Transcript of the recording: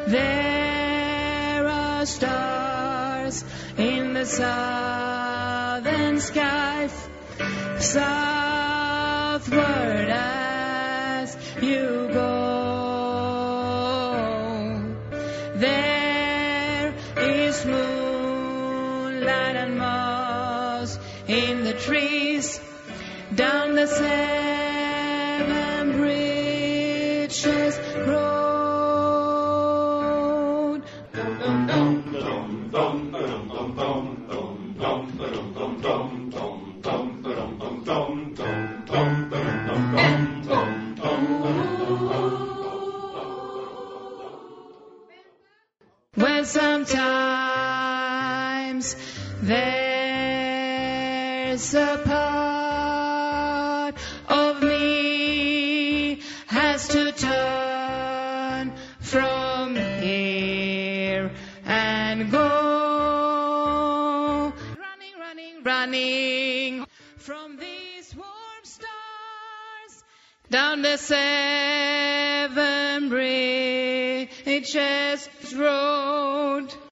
There are stars in the southern sky, southward as you go. There is moonlight and moss in the trees, down the seven bridges road. Well, sometimes there's a part of me has to turn from here and go. Running from these warm stars down the seven bridges road.